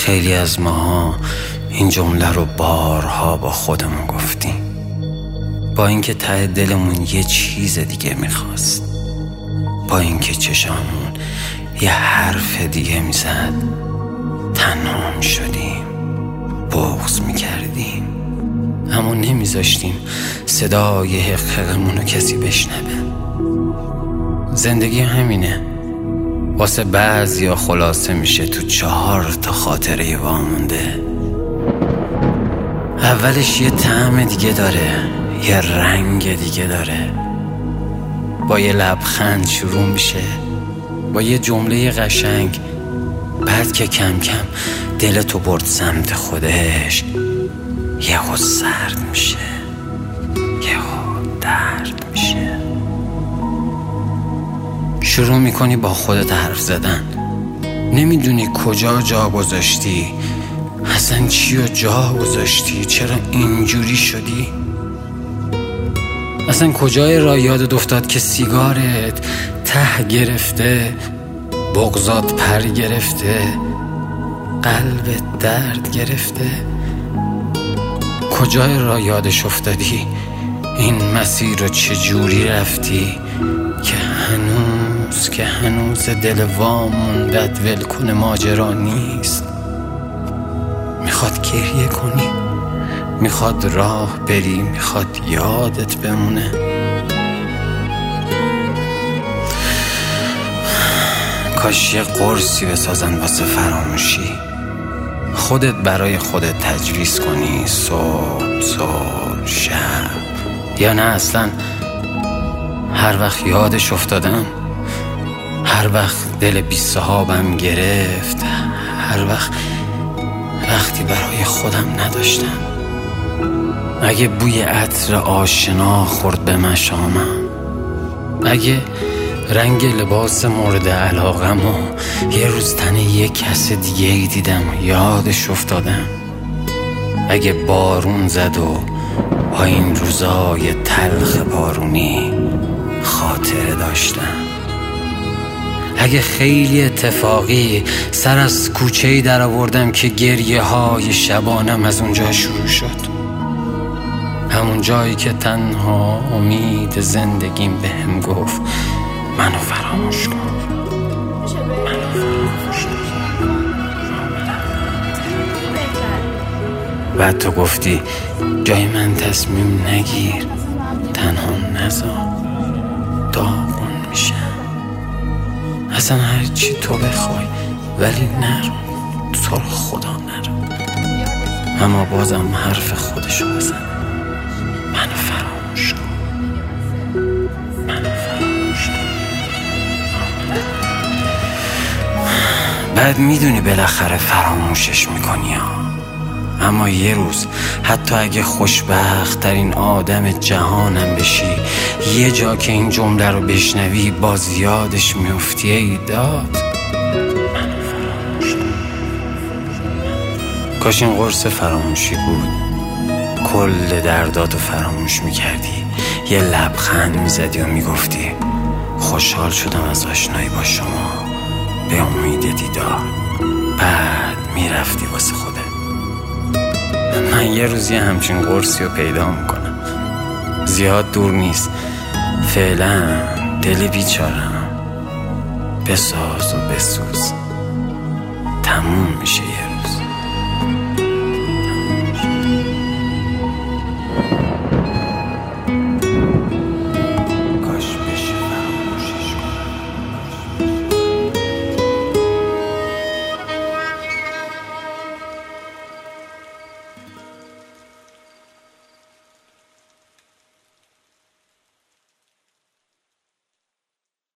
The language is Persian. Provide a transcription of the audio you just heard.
خیلی از ماها این جمله رو بارها با خودمون گفتیم، با اینکه ته دلمون یه چیز دیگه میخواست، با اینکه چشامون یه حرف دیگه میزد. تنها میشدیم، بغض میکردیم، اما نمیذاشتیم صدای حقمون رو کسی بشنوه. زندگی همینه، واسه بعضیا خلاصه میشه تو 4 خاطره وامونده. اولش یه طعم دیگه داره، یه رنگ دیگه داره، با یه لبخند شروع میشه، با یه جمله قشنگ. بعد که کم کم دلتو برد سمت خودش، یهو سرد میشه، یهو درد میشه. شروع میکنی با خودت حرف زدن، نمیدونی کجا جا گذاشتی، اصلا چی رو جا گذاشتی، چرا اینجوری شدی. اصلا کجای راه یادت افتاد که سیگارت ته گرفته، بغضات پر گرفته، قلبت درد گرفته. کجای راه یادش افتادی این مسیر رو چجوری رفتی که هنوز دل واموندت ول کنه ماجرا نیست. میخواد گریه کنی، میخواد راه بری، میخواد یادت بمونه. کاش یه قرصی بسازن واسه فراموشی، خودت برای خودت تجویز کنی، صبح شب، یا نه اصلا هر وقت یادش افتادم، هر وقت دل بی صحابم گرفت، هر وقتی برای خودم نداشتم. اگه بوی عطر آشنا خورد به مشامم، اگه رنگ لباس مورد علاقم و یه روز تن یه کس دیگه دیدم یادش افتادم، اگه بارون زد و با این روزای تلخ بارونی خاطره داشتم، اگه خیلی اتفاقی سر از کوچه‌ای در آوردم که گریه های شبانم از اونجا شروع شد، همون جایی که تنها امید زندگیم بهم گفت منو فراموش کن، منو فراموش کن. بعد تو گفتی جای من تصمیم نگیر، تنها نذار، داغون میشم. اصلا هرچی تو بخوای ولی نرو، تو رو خدا نرو. اما بازم حرف خودشو بزن، منو فراموش کن، منو فراموش کن. بعد میدونی بالاخره فراموشش میکنی اما یه روز حتی اگه خوشبخت ترین آدم جهانم بشی، یه جا که این جمله رو بشنوی باز یادش میفتی، ای داد منو فراموش کن. کاش این قرص فراموشی بود، کل درداتو فراموش میکردی، یه لبخند میزدی و میگفتی خوشحال شدم از آشنایی با شما، به امید دیدار. بعد میرفتی واسه خودت. من یه روزی همچین قرصی رو پیدا میکنم، زیاد دور نیست، فعلا دل بیچارم بساز و بسوز، تموم میشه یه